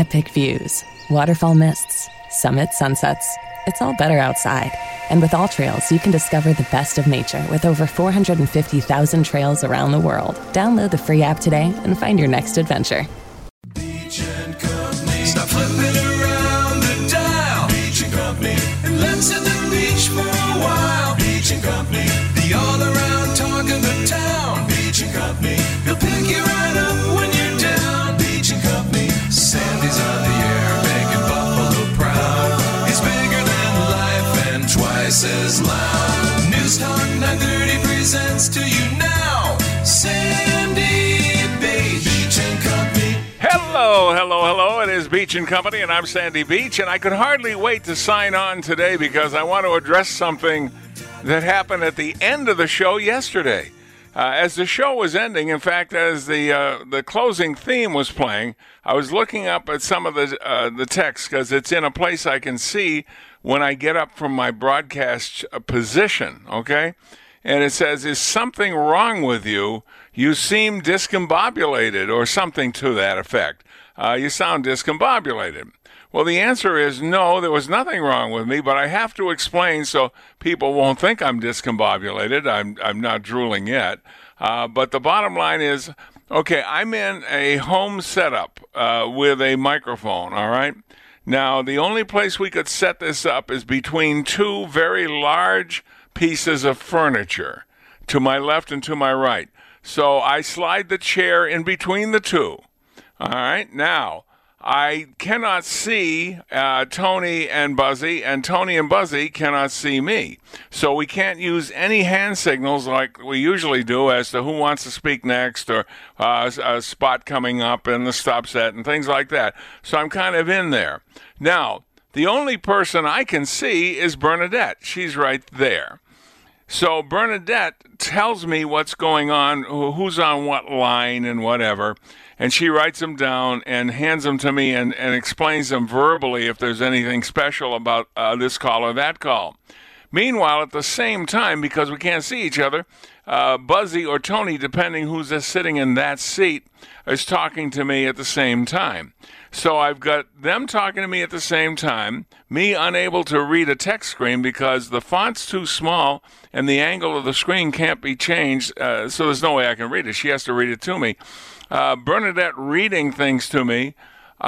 epic views, waterfall mists, summit sunsets. It's all better outside. And with All Trails, you can discover the best of nature with over 450,000 trails around the world. Download the free app today and find your next adventure. Beach and Company. Stop flipping around the dial. Beach and Company. And let's hit the beach for a while. Beach and Company. The all-around talk of the town. Beach and Company. He'll pick you right up when you're down. Beach and Company. Sandy's on the air, making Buffalo proud. He's bigger than life and twice as loud. News Talk 930 presents to you now, Sandy Beach and Company. Hello. It is Beach and Company, and I'm Sandy Beach, and I could hardly wait to sign on today because I want to address something that happened at the end of the show yesterday. As the show was ending, in fact, as the closing theme was playing, I was looking up at some of the text because it's in a place I can see when I get up from my broadcast position, okay? And it says, "Is something wrong with you? You seem discombobulated," or something to that effect. You sound discombobulated. Well, the answer is no, there was nothing wrong with me, but I have to explain so people won't think I'm discombobulated. I'm not drooling yet. But the bottom line is, okay, I'm in a home setup with a microphone, all right? Now, the only place we could set this up is between two very large pieces of furniture, to my left and to my right. So I slide the chair in between the two. All right, now, I cannot see Tony and Buzzy, and Tony and Buzzy cannot see me. So we can't use any hand signals like we usually do as to who wants to speak next or a spot coming up in the stop set and things like that. So I'm kind of in there. Now, the only person I can see is Bernadette. She's right there. So Bernadette tells me what's going on, who's on what line and whatever, and she writes them down and hands them to me and explains them verbally if there's anything special about this call or that call. Meanwhile, at the same time, because we can't see each other, Buzzy or Tony, depending who's sitting in that seat, is talking to me at the same time. So I've got them talking to me at the same time, me unable to read a text screen because the font's too small and the angle of the screen can't be changed, so there's no way I can read it. She has to read it to me. Bernadette reading things to me,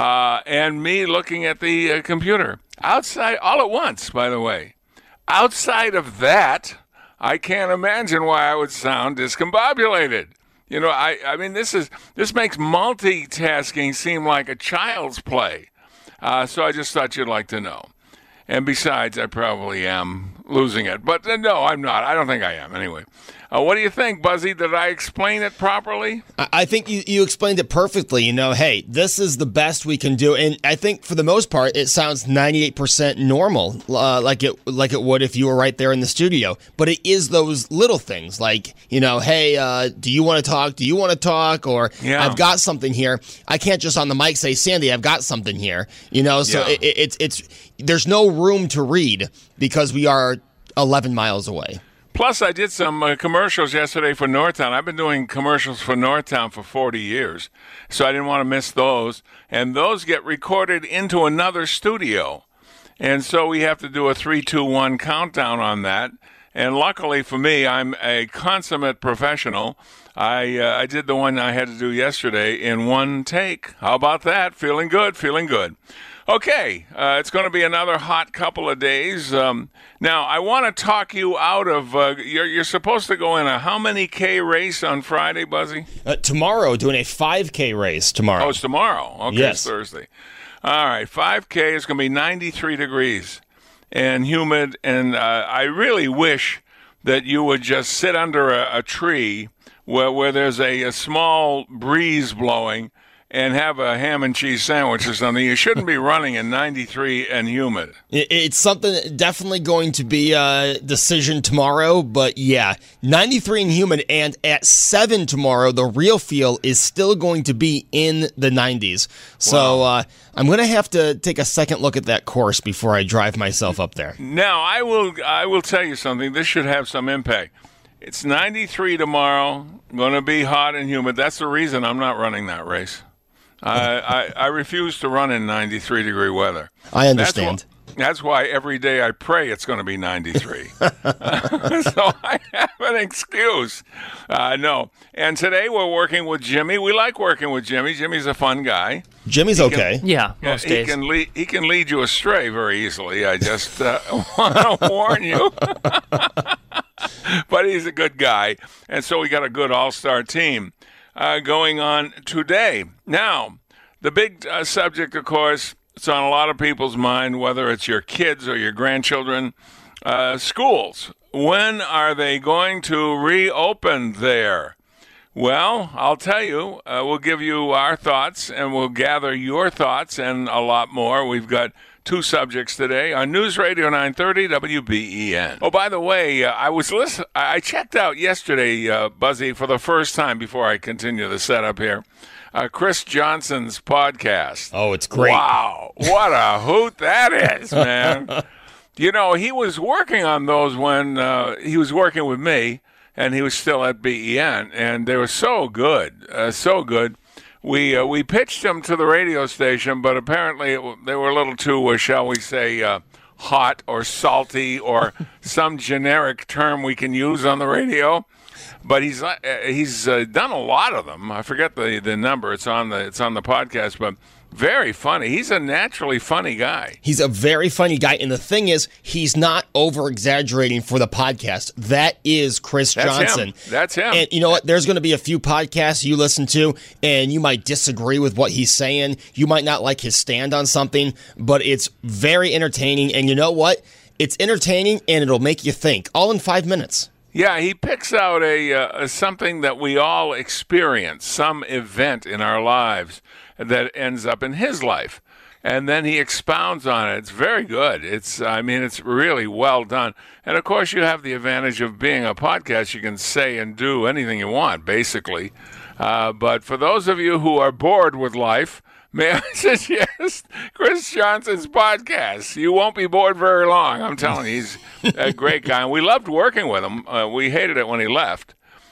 and me looking at the computer. Outside, all at once, by the way. Outside of that, I can't imagine why I would sound discombobulated. You know, I mean, this makes multitasking seem like a child's play. So I just thought you'd like to know. And besides, I probably am losing it. But no, I'm not. I don't think I am anyway. What do you think, Buzzy? Did I explain it properly? I think you explained it perfectly. You know, hey, this is the best we can do. And I think for the most part, it sounds 98% normal, like it would if you were right there in the studio. But it is those little things like, you know, hey, do you want to talk? Do you want to talk? Or yeah. I've got something here. I can't just on the mic say, Sandy, I've got something here. You know, so yeah. It's there's no room to read because we are 11 miles away. Plus, I did some commercials yesterday for Northtown. I've been doing commercials for Northtown for 40 years, so I didn't want to miss those. And those get recorded into another studio. And so we have to do a 3, 2, 1 countdown on that. And luckily for me, I'm a consummate professional. I did the one I had to do yesterday in one take. How about that? Feeling good, feeling good. Okay, it's going to be another hot couple of days. Now, I want to talk you out of, you're supposed to go in a how many K race on Friday, Buzzy? Tomorrow, doing a 5K race tomorrow. Oh, it's tomorrow. Okay, yes. It's Thursday. All right, 5K is going to be 93 degrees and humid, and I really wish that you would just sit under a tree where there's a small breeze blowing and have a ham and cheese sandwich or something. You shouldn't be running in 93 and humid. It's something definitely going to be a decision tomorrow, but yeah, 93 and humid, and at 7 tomorrow, the real feel is still going to be in the 90s. So wow. I'm going to have to take a second look at that course before I drive myself up there. Now, I will tell you something. This should have some impact. It's 93 tomorrow, going to be hot and humid. That's the reason I'm not running that race. I refuse to run in 93-degree weather. I understand. That's why every day I pray it's going to be 93. So I have an excuse. No. And today we're working with Jimmy. We like working with Jimmy. Jimmy's a fun guy. Jimmy's okay. Yeah, most He days. can lead you astray very easily. I just want to warn you. But he's a good guy. And so we got a good all-star team going on today. Now, the big subject, of course, it's on a lot of people's mind, whether it's your kids or your grandchildren. Schools, when are they going to reopen there? Well, I'll tell you, we'll give you our thoughts, and we'll gather your thoughts and a lot more. We've got two subjects today on News Radio 930 WBEN. Oh, by the way, I checked out yesterday, Buzzy, for the first time before I continue the setup here. Chris Johnson's podcast. Oh, it's great. Wow, what a hoot that is, man. You know, he was working on those when he was working with me, and he was still at BEN, and they were so good, so good. We pitched them to the radio station, but apparently they were a little too, shall we say, hot or salty or some generic term we can use on the radio. But he's done a lot of them. I forget the number. It's on the podcast, but very funny. He's a naturally funny guy. He's a very funny guy, and the thing is, he's not over-exaggerating for the podcast. That is Chris Johnson. That's him. And you know what? There's going to be a few podcasts you listen to, and you might disagree with what he's saying. You might not like his stand on something, but it's very entertaining. And you know what? It's entertaining, and it'll make you think, all in 5 minutes. Yeah, he picks out a something that we all experience, some event in our lives that ends up in his life, and then he expounds on it. It's very good. It's really well done. And of course, you have the advantage of being a podcast. You can say and do anything you want, basically. But for those of you who are bored with life, may I suggest Chris Johnson's podcast? You won't be bored very long. I'm telling you, he's a great guy. And we loved working with him. We hated it when he left.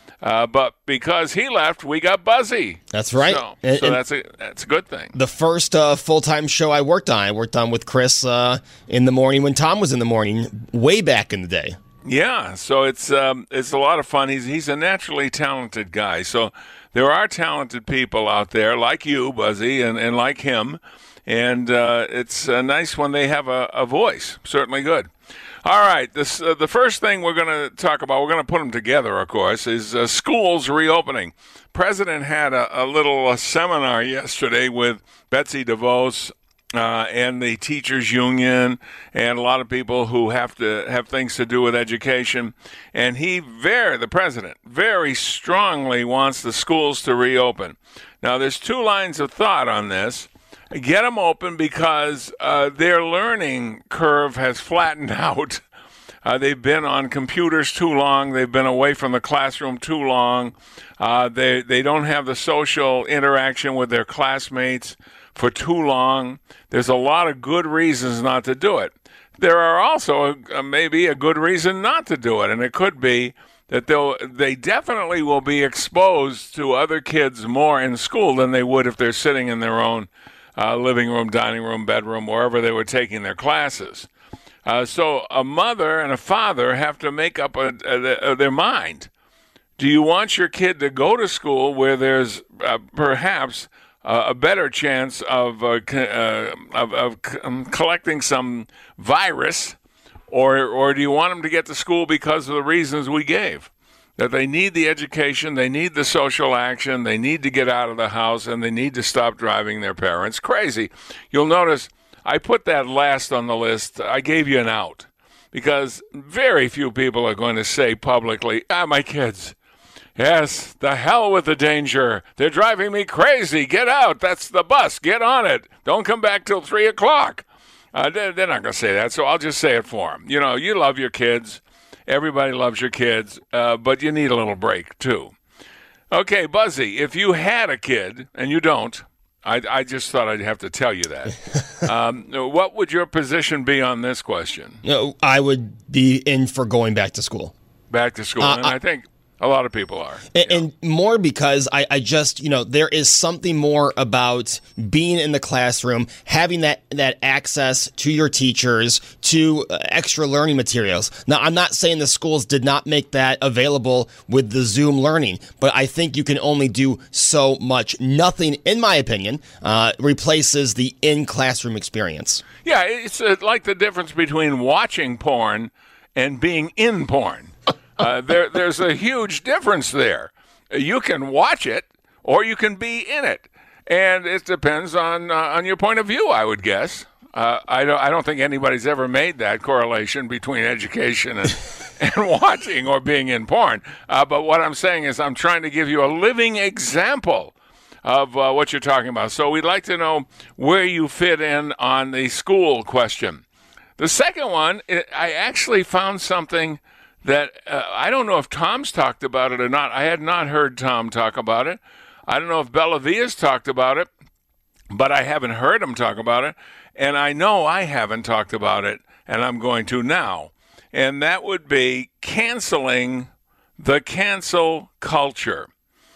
But because he left, we got Buzzy. That's right. So And that's a good thing. the first full-time show I worked on with Chris in the morning when Tom was in the morning, way back in the day. Yeah, so it's a lot of fun. He's a naturally talented guy. So there are talented people out there like you, Buzzy, and like him. And it's nice when they have a voice. Certainly good. All right, the first thing we're going to talk about, we're going to put them together, of course, is schools reopening. President had a little seminar yesterday with Betsy DeVos and the teachers union and a lot of people who have to have things to do with education. And the president, very strongly wants the schools to reopen. Now, there's two lines of thought on this. Get them open because their learning curve has flattened out. They've been on computers too long. They've been away from the classroom too long. They don't have the social interaction with their classmates for too long. There's a lot of good reasons not to do it. There are also maybe a good reason not to do it, and it could be that they definitely will be exposed to other kids more in school than they would if they're sitting in their own living room, dining room, bedroom, wherever they were taking their classes. So a mother and a father have to make up their mind. Do you want your kid to go to school where there's perhaps a better chance of collecting some virus, or do you want them to get to school because of the reasons we gave? That they need the education, they need the social action, they need to get out of the house, and they need to stop driving their parents crazy. You'll notice I put that last on the list. I gave you an out because very few people are going to say publicly, my kids. Yes, the hell with the danger. They're driving me crazy. Get out. That's the bus. Get on it. Don't come back till 3 o'clock. They're not going to say that, so I'll just say it for them. You know, you love your kids. Everybody loves your kids, but you need a little break, too. Okay, Buzzy, if you had a kid, and you don't, I just thought I'd have to tell you that. What would your position be on this question? No, I would be in for going back to school. Back to school. And I think A lot of people are. And more because I just, there is something more about being in the classroom, having that access to your teachers, to extra learning materials. Now, I'm not saying the schools did not make that available with the Zoom learning, but I think you can only do so much. Nothing, in my opinion, replaces the in-classroom experience. Yeah, it's like the difference between watching porn and being in porn. There's a huge difference there. You can watch it, or you can be in it, and it depends on your point of view, I would guess. I don't think anybody's ever made that correlation between education and watching or being in porn. But what I'm saying is, I'm trying to give you a living example of what you're talking about. So we'd like to know where you fit in on the school question. The second one, I actually found something that I don't know if Tom's talked about it or not. I had not heard Tom talk about it. I don't know if Bella Villa's talked about it, but I haven't heard him talk about it. And I know I haven't talked about it, and I'm going to now. And that would be canceling the cancel culture.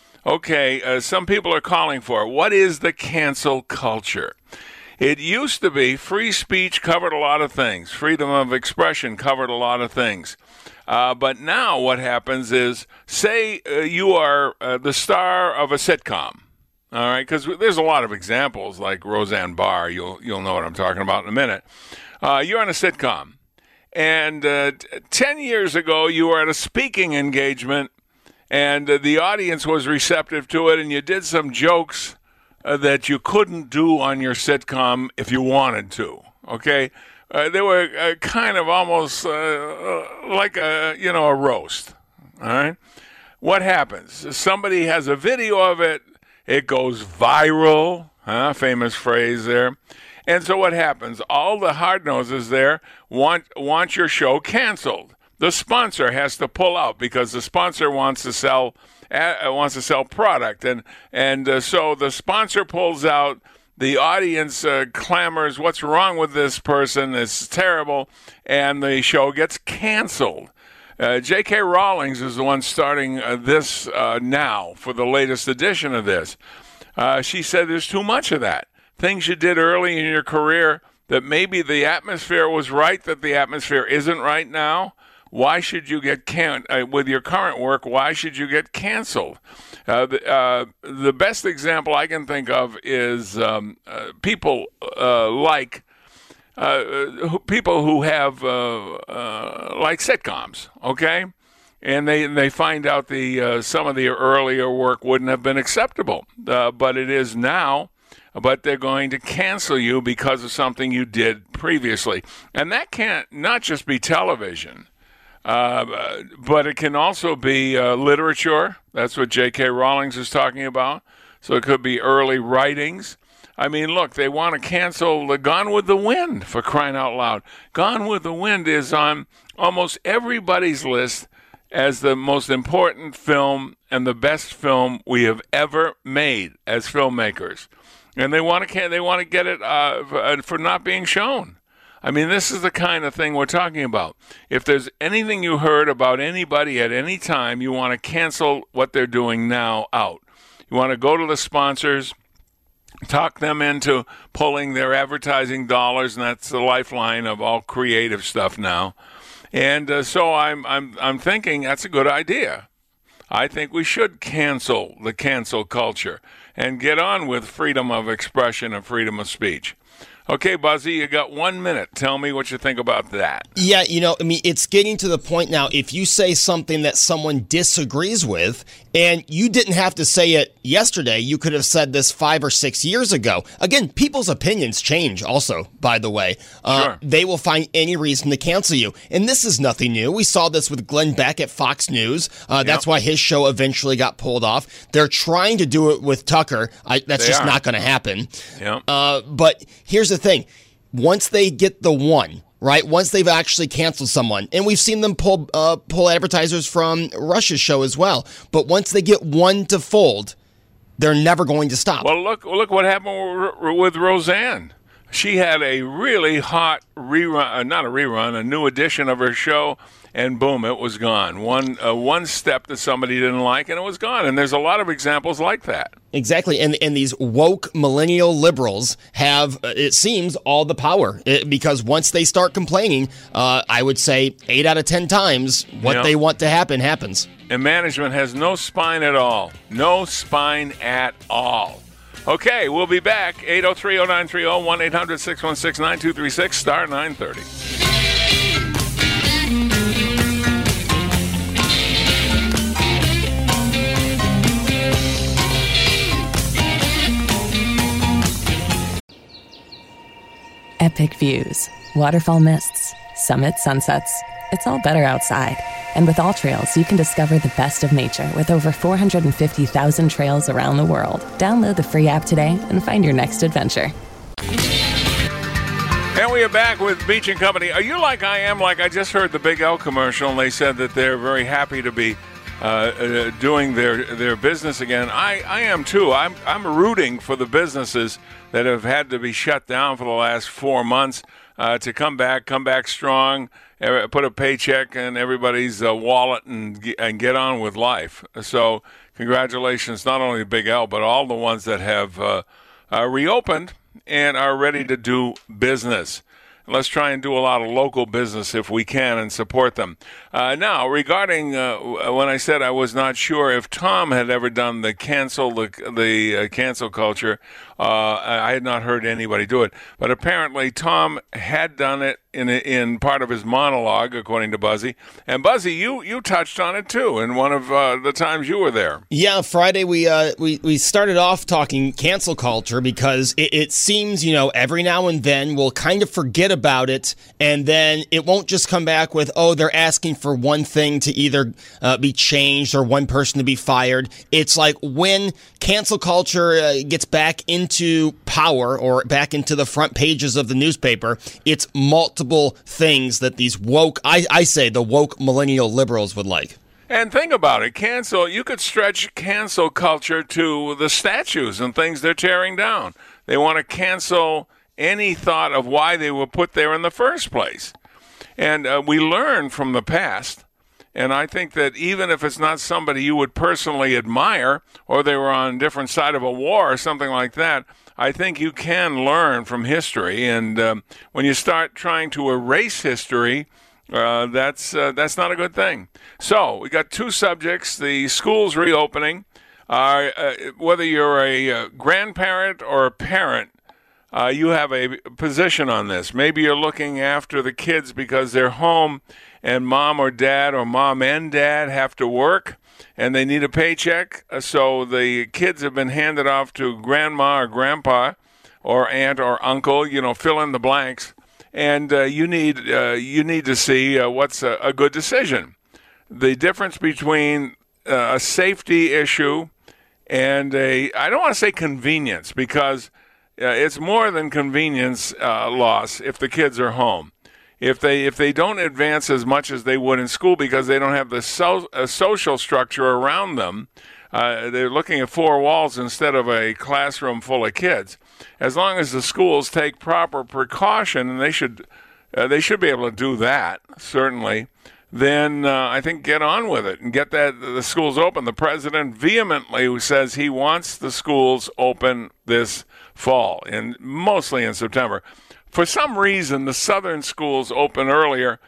Okay, some people are calling for it. What is the cancel culture? It used to be free speech covered a lot of things. Freedom of expression covered a lot of things. But now what happens is, say you are the star of a sitcom, all right? Because there's a lot of examples, like Roseanne Barr. You'll know what I'm talking about in a minute. You're on a sitcom, and 10 years ago you were at a speaking engagement, and the audience was receptive to it, and you did some jokes that you couldn't do on your sitcom if you wanted to, okay? They were kind of almost like a roast, all right? What happens? Somebody has a video of it. It goes viral, famous phrase there. And so what happens? All the hard-noses there want your show canceled. The sponsor has to pull out because the sponsor wants to sell product. And so the sponsor pulls out. The audience clamors, what's wrong with this person? It's terrible. And the show gets canceled. J.K. Rowling is the one starting this now for the latest edition of this. She said there's too much of that. Things you did early in your career that maybe the atmosphere was right, that the atmosphere isn't right now. Why should you get with your current work? Why should you get canceled? The best example I can think of is people people who have like sitcoms, okay, and they find out some of the earlier work wouldn't have been acceptable, but it is now. But they're going to cancel you because of something you did previously, and that can't not just be television. But it can also be literature. That's what J.K. Rowling is talking about. So it could be early writings. I mean, look, they want to cancel the Gone with the Wind, for crying out loud. Gone with the Wind is on almost everybody's list as the most important film and the best film we have ever made as filmmakers. And they want to get it for not being shown. I mean, this is the kind of thing we're talking about. If there's anything you heard about anybody at any time, you want to cancel what they're doing now out. You want to go to the sponsors, talk them into pulling their advertising dollars, and that's the lifeline of all creative stuff now. And so I'm thinking that's a good idea. I think we should cancel the cancel culture and get on with freedom of expression and freedom of speech. Okay, Buzzy, you got 1 minute. Tell me what you think about that. Yeah, it's getting to the point now, if you say something that someone disagrees with, and you didn't have to say it yesterday, you could have said this 5 or 6 years ago. Again, people's opinions change also, by the way. Sure. They will find any reason to cancel you. And this is nothing new. We saw this with Glenn Beck at Fox News. That's why his show eventually got pulled off. They're trying to do it with Tucker. That's just not going to happen. Yep. But here's the thing. Once they get the one, right? Once they've actually canceled someone, and we've seen them pull advertisers from Rush's show as well. But once they get one to fold, they're never going to stop. Well, look what happened with Roseanne. She had a really hot rerun, not a rerun, a new edition of her show, and boom, it was gone. One step that somebody didn't like, and it was gone. And there's a lot of examples like that. Exactly, and these woke millennial liberals have, it seems, all the power. Because once they start complaining, I would say 8 out of 10 times what they want to happen happens. And management has no spine at all. No spine at all. Okay, we'll be back. 803-0930, 1-800-616-9236, star 930. Epic views, waterfall mists, summit sunsets. It's all better outside. And with All Trails, you can discover the best of nature with over 450,000 trails around the world. Download the free app today and find your next adventure. And we are back with Beach and Company. Are you like I am? Like I just heard the Big L commercial, and they said that they're very happy to be doing their business again. I am too. I'm rooting for the businesses that have had to be shut down for the last 4 months to come back strong, put a paycheck in everybody's wallet and get on with life. So congratulations, not only Big L, but all the ones that have reopened and are ready to do business. Let's try and do a lot of local business if we can and support them. Now, regarding when I said I was not sure if Tom had ever done the cancel culture, I had not heard anybody do it. But apparently Tom had done it in part of his monologue, according to Buzzy. And Buzzy, you touched on it too in one of the times you were there. Yeah, Friday we started off talking cancel culture because it seems, every now and then we'll kind of forget about it, and then it won't just come back with, they're asking for one thing to either be changed or one person to be fired. It's like when cancel culture gets back into power or back into the front pages of the newspaper, it's multiple things that these woke, I say the woke millennial liberals would like. And think about it, you could stretch cancel culture to the statues and things they're tearing down. They want to cancel any thought of why they were put there in the first place. And we learn from the past, and I think that even if it's not somebody you would personally admire, or they were on a different side of a war or something like that, I think you can learn from history. And when you start trying to erase history, that's not a good thing. So we got two subjects: the schools reopening. Whether you're a grandparent or a parent, you have a position on this. Maybe you're looking after the kids because they're home and mom and dad have to work and they need a paycheck. So the kids have been handed off to grandma or grandpa or aunt or uncle, fill in the blanks. And you need to see what's a good decision. The difference between a safety issue and I don't want to say convenience, because it's more than convenience loss if the kids are home. If they don't advance as much as they would in school because they don't have the social structure around them, they're looking at four walls instead of a classroom full of kids. As long as the schools take proper precaution, and they should be able to do that, certainly, then I think get on with it and get the schools open. The president vehemently says he wants the schools open this fall, and mostly in September. For some reason, the southern schools open earlier.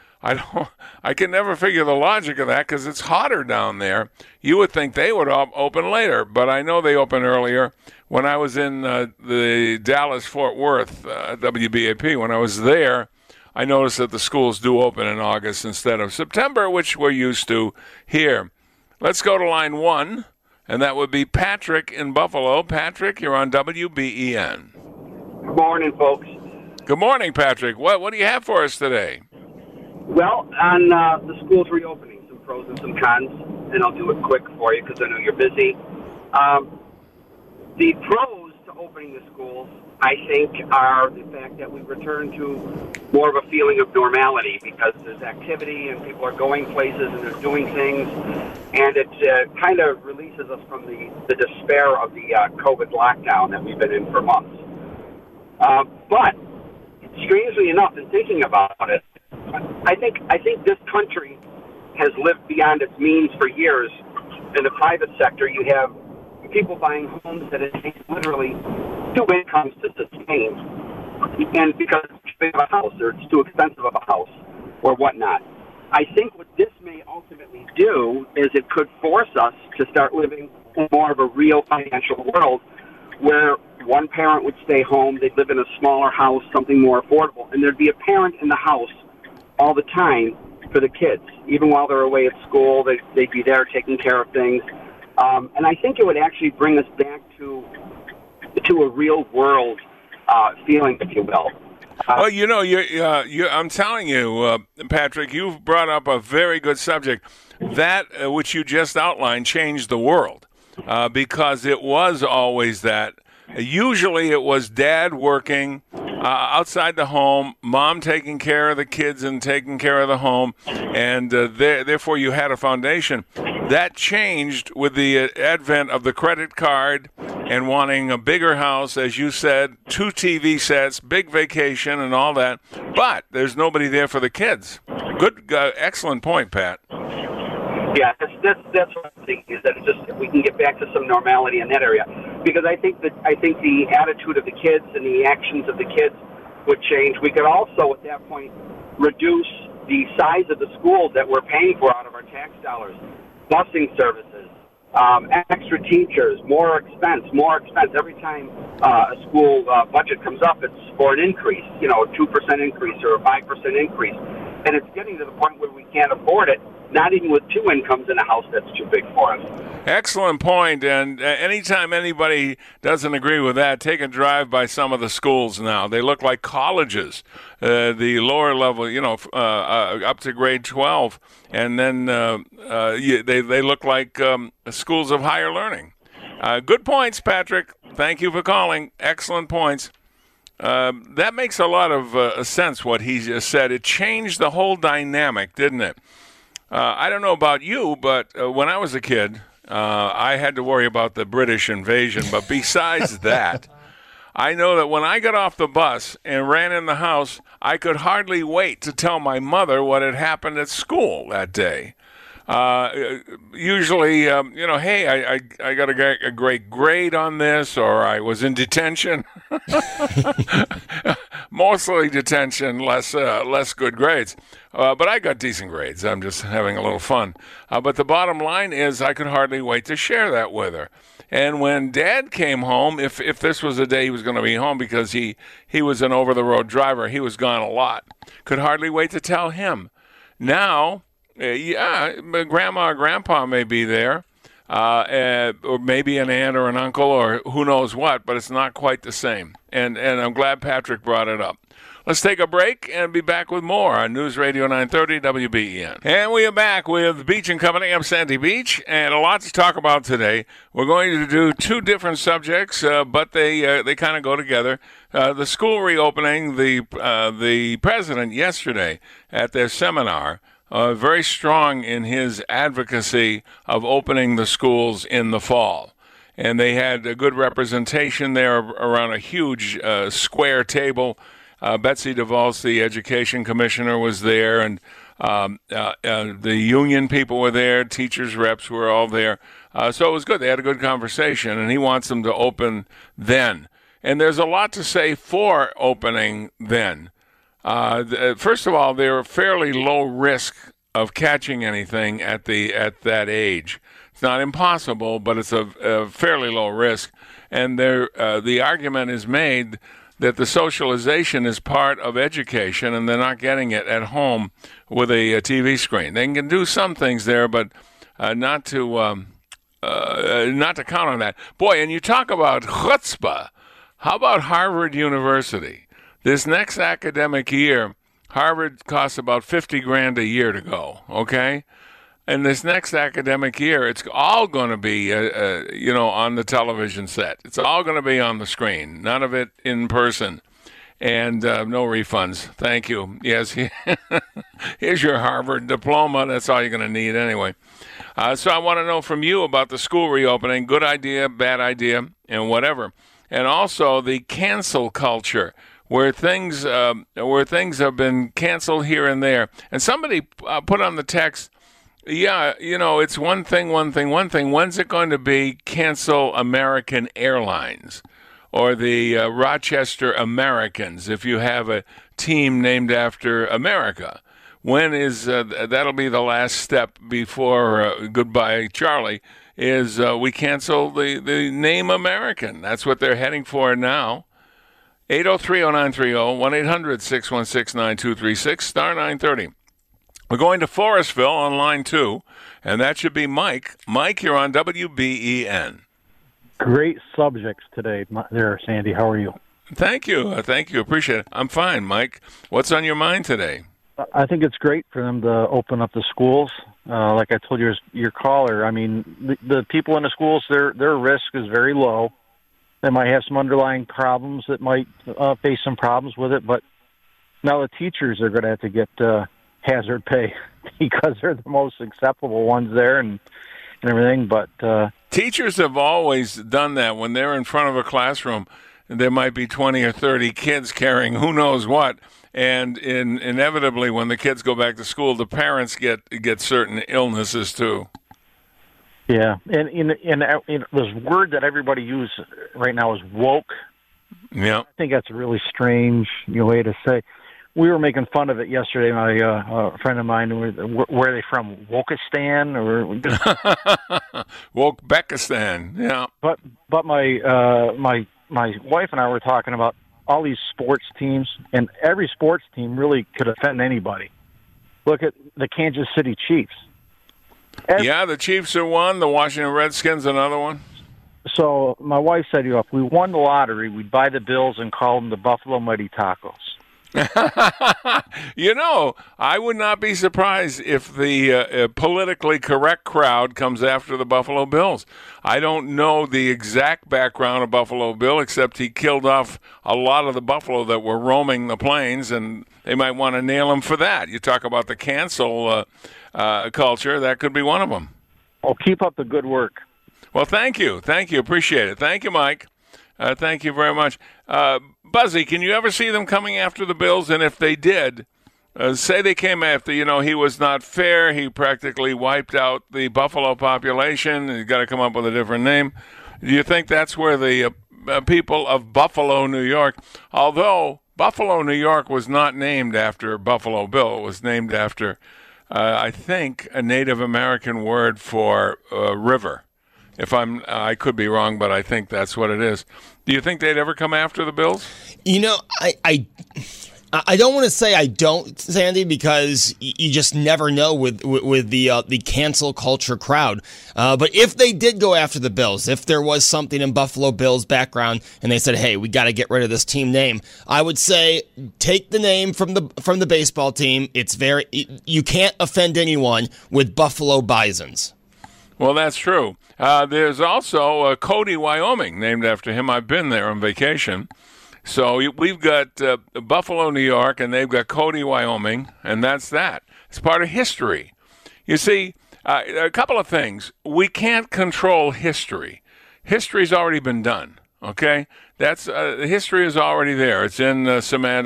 I can never figure the logic of that because it's hotter down there. You would think they would open later, but I know they open earlier. When I was in the Dallas-Fort Worth WBAP, when I was there, I noticed that the schools do open in August instead of September, which we're used to here. Let's go to line one, and that would be Patrick in Buffalo. Patrick, you're on WBEN. Good morning, folks. Good morning, Patrick. What do you have for us today? Well, on the schools reopening, some pros and some cons, and I'll do it quick for you because I know you're busy. The pros to opening the schools, I think, are the fact that we return to more of a feeling of normality because there's activity and people are going places and they're doing things, and it kind of releases us from the despair of the COVID lockdown that we've been in for months. But strangely enough, in thinking about it, I think this country has lived beyond its means for years. In the private sector, you have people buying homes that it takes literally 2 incomes to sustain, and because it's too big of a house or it's too expensive of a house or whatnot. I think what this may ultimately do is it could force us to start living in more of a real financial world where one parent would stay home, they'd live in a smaller house, something more affordable, and there'd be a parent in the house all the time for the kids. Even while they're away at school, they'd be there taking care of things. And I think it would actually bring us back to a real world feeling, if you will. Well, I'm telling you, Patrick, you've brought up a very good subject. That which you just outlined changed the world because it was always that. Usually it was dad working outside the home, mom taking care of the kids and taking care of the home, and therefore you had a foundation. That changed with the advent of the credit card and wanting a bigger house, as you said, 2 TV sets, big vacation and all that. But there's nobody there for the kids. Good, excellent point, Pat. Yeah, that's what I think, is that if we can get back to some normality in that area, because I think the attitude of the kids and the actions of the kids would change. We could also at that point reduce the size of the schools that we're paying for out of our tax dollars, busing services, extra teachers, more expense. Every time a school budget comes up, it's for an increase, a 2% increase or a 5% increase. And it's getting to the point where we can't afford it, not even with 2 incomes in a house that's too big for us. Excellent point. And anytime anybody doesn't agree with that, take a drive by some of the schools now. They look like colleges, the lower level, up to grade 12. And then they look like schools of higher learning. Good points, Patrick. Thank you for calling. Excellent points. That makes a lot of sense, what he just said. It changed the whole dynamic, didn't it? I don't know about you, but when I was a kid, I had to worry about the British invasion. But besides that, I know that when I got off the bus and ran in the house, I could hardly wait to tell my mother what had happened at school that day. Usually, hey, I got a great grade on this, or I was in detention. Mostly detention, less good grades. But I got decent grades. I'm just having a little fun. But the bottom line is I could hardly wait to share that with her. And when Dad came home, if this was the day he was going to be home because he was an over-the-road driver, he was gone a lot. Could hardly wait to tell him. Now, Grandma or Grandpa may be there, or maybe an aunt or an uncle or who knows what, but it's not quite the same. And I'm glad Patrick brought it up. Let's take a break and be back with more on News Radio 930 WBEN. And we are back with Beach and Company. I'm Sandy Beach, and a lot to talk about today. We're going to do 2 different subjects, but they kind of go together. The school reopening, the president yesterday at their seminar, very strong in his advocacy of opening the schools in the fall. And they had a good representation there around a huge square table. Betsy DeVos, the education commissioner, was there, and the union people were there, teachers' reps were all there. So it was good. They had a good conversation, and he wants them to open then. And there's a lot to say for opening then. First of all, they're fairly low risk of catching anything at that age. It's not impossible, but it's a fairly low risk. And the argument is made that the socialization is part of education, and they're not getting it at home with a TV screen. They can do some things there, but not to count on that. Boy, and you talk about chutzpah. How about Harvard University? This next academic year, Harvard costs about $50,000 a year to go, okay? And this next academic year, it's all going to be, on the television set. It's all going to be on the screen, none of it in person, and no refunds. Thank you. Yes, here's your Harvard diploma. That's all you're going to need anyway. So I want to know from you about the school reopening, good idea, bad idea, and whatever. And also the cancel culture. where things have been canceled here and there. And somebody put on the text, yeah, it's one thing. When's it going to be cancel American Airlines or the Rochester Americans if you have a team named after America? When is that'll be the last step before Goodbye Charlie, is we cancel the name American. That's what they're heading for now. 803-0930, 1-800-616-9236, star 930. We're going to Forestville on line 2, and that should be Mike. Mike, you're on WBEN. Great subjects today there, Sandy. How are you? Thank you. Appreciate it. I'm fine, Mike. What's on your mind today? I think it's great for them to open up the schools. Like I told your caller, I mean, the people in the schools, their risk is very low. They might have some underlying problems that might face some problems with it, but now the teachers are going to have to get hazard pay because they're the most acceptable ones there and everything. But teachers have always done that. When they're in front of a classroom, there might be 20 or 30 kids carrying who knows what. And inevitably, when the kids go back to school, the parents get certain illnesses too. Yeah, and this word that everybody uses right now is woke. Yeah, I think that's a really strange way to say. We were making fun of it yesterday. My friend of mine, where are they from? Wokistan or Wokebekistan? Yeah. But my wife and I were talking about all these sports teams, and every sports team really could offend anybody. Look at the Kansas City Chiefs. Yeah, the Chiefs are one. The Washington Redskins, another one. So my wife said, if we won the lottery, we'd buy the Bills and call them the Buffalo Mighty Tacos. I would not be surprised if the politically correct crowd comes after the Buffalo Bills. I don't know the exact background of Buffalo Bill, except he killed off a lot of the buffalo that were roaming the plains, and they might want to nail him for that. You talk about the cancel culture, that could be one of them. Well, keep up the good work. Well, thank you. Appreciate it. Thank you, Mike. Thank you very much. Buzzy, can you ever see them coming after the Bills? And if they did, say they came after, he was not fair. He practically wiped out the buffalo population. He's got to come up with a different name. Do you think that's where the people of Buffalo, New York, although Buffalo, New York was not named after Buffalo Bill, it was named after, I think, a Native American word for river. I could be wrong, but I think that's what it is. Do you think they'd ever come after the Bills? I don't want to say I don't, Sandy, because you just never know with the cancel culture crowd. But if they did go after the Bills, if there was something in Buffalo Bills' background, and they said, "Hey, we got to get rid of this team name," I would say take the name from the baseball team. You can't offend anyone with Buffalo Bisons. Well, that's true. There's also Cody, Wyoming, named after him. I've been there on vacation. So we've got Buffalo, New York, and they've got Cody, Wyoming, and that's that. It's part of history. You see, a couple of things. We can't control history. History's already been done. Okay, that's history is already there. It's in cement.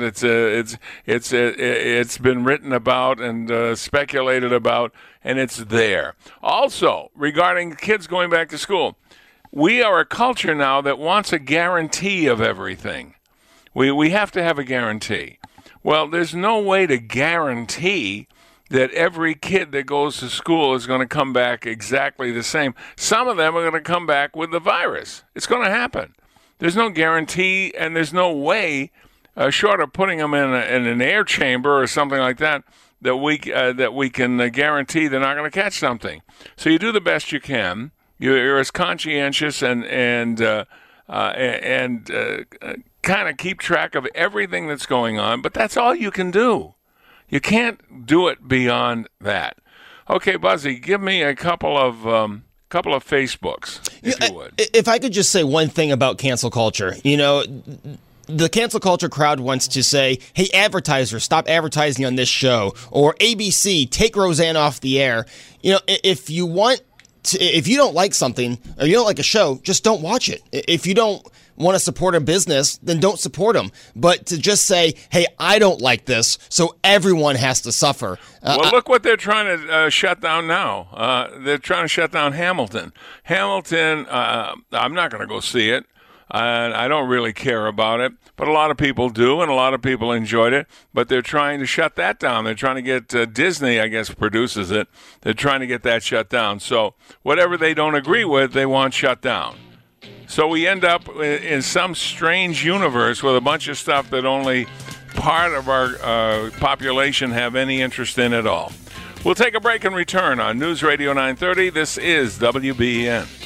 It's been written about and speculated about, and it's there. Also, regarding kids going back to school, we are a culture now that wants a guarantee of everything. We have to have a guarantee. Well, there's no way to guarantee that every kid that goes to school is going to come back exactly the same. Some of them are going to come back with the virus. It's going to happen. There's no guarantee, and there's no way, short of putting them in an air chamber or something like that, that we can guarantee they're not going to catch something. So you do the best you can. You're as conscientious and kind of keep track of everything that's going on, but that's all you can do. You can't do it beyond that. Okay, Buzzy, give me a couple of Facebooks, if you would. If I could just say one thing about cancel culture, the cancel culture crowd wants to say, "Hey, advertisers, stop advertising on this show," or ABC, take Roseanne off the air. If you don't like something or you don't like a show, just don't watch it. If you don't want to support a business, then don't support them. But to just say, hey, I don't like this, so everyone has to suffer. Well, look what they're trying to shut down now. They're trying to shut down Hamilton. Hamilton, I'm not going to go see it. I don't really care about it, but a lot of people do, and a lot of people enjoyed it. But they're trying to shut that down. They're trying to get Disney, I guess, produces it. They're trying to get that shut down. So whatever they don't agree with, they want shut down. So we end up in some strange universe with a bunch of stuff that only part of our population have any interest in at all. We'll take a break and return on News Radio 930. This is WBEN.